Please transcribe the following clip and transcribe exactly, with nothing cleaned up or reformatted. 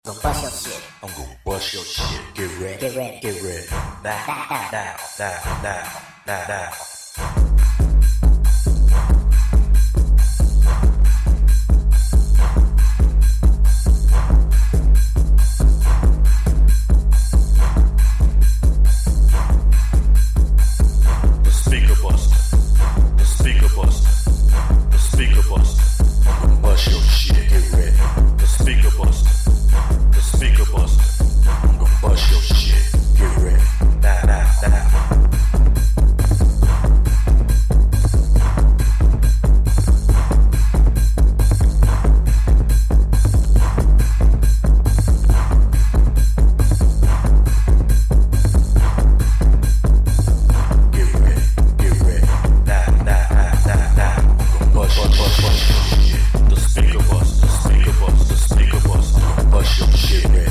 Gonna bust your shit. I'm gonna bust your shit. Get ready. Get ready. Get ready. Now, now, now, now, now, now, now. The speaker buster. The speaker buster. The speaker buster. I'm gonna bust your shit. Get ready. The speaker buster. The speaker buster. I'm gonna bust your shit. Get ready. Now, now, now. Get ready. Get ready. Now, now, now, now, now. I'm gonna bust, bust, bust, bust your shit. The speaker buster. The speaker buster. The speaker buster. I'm gonna bust your shit. Ready.